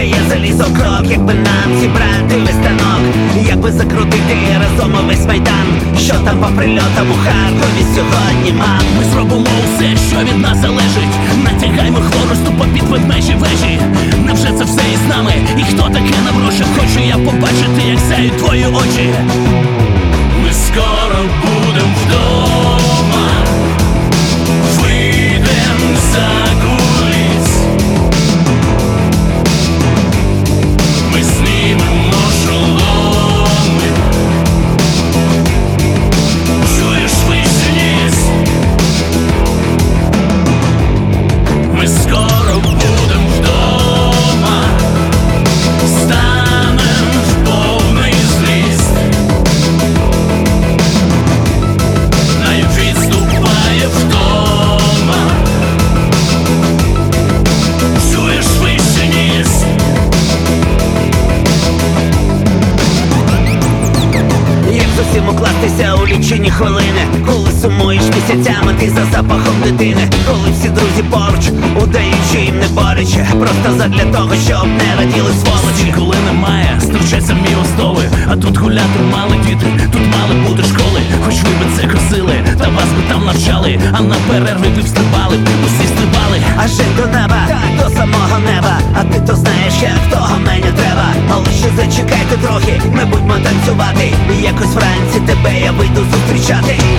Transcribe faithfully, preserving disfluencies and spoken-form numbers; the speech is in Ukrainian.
я заліз у крок, якби нам зібрати весь станок, якби закрутити разом увесь майдан, що там по прильотам у Харкові сьогодні, мам. Ми зробимо все, що від нас залежить. Натягаймо хворосту попід ведмежі вежі. Невже це все із нами? І хто таке наброшив? Хочу я побачити, як сяють твої очі. Ми скоро будем вдома, вийдем за куліс. Ми знімемо шоломи. Чуєш, вище ніс? Ми скоро будем вдома, станем в повний зріст. Навіть відступає вдома. Чуєш, вище ніс? Як зовсім укластися у лічені хвилини, коли сумуєш місяцями ти за запахом дитини, коли всі друзі поруч, удаючи їм не боляче, просто задля того, щоб не раділи сволочі. Коли немає, стручаться мій остови. А тут гуляти мали діти, тут мали бути школи. Хоч ви би це косили, та вас би там навчали. А на перерви ви встрибали, усі стрибали. Аж до неба, до самого неба. А ти то знаєш, як того мені треба. Але ще зачекайте трохи, ми будемо танцювати. І якось вранці тебе я вийду зустрічати.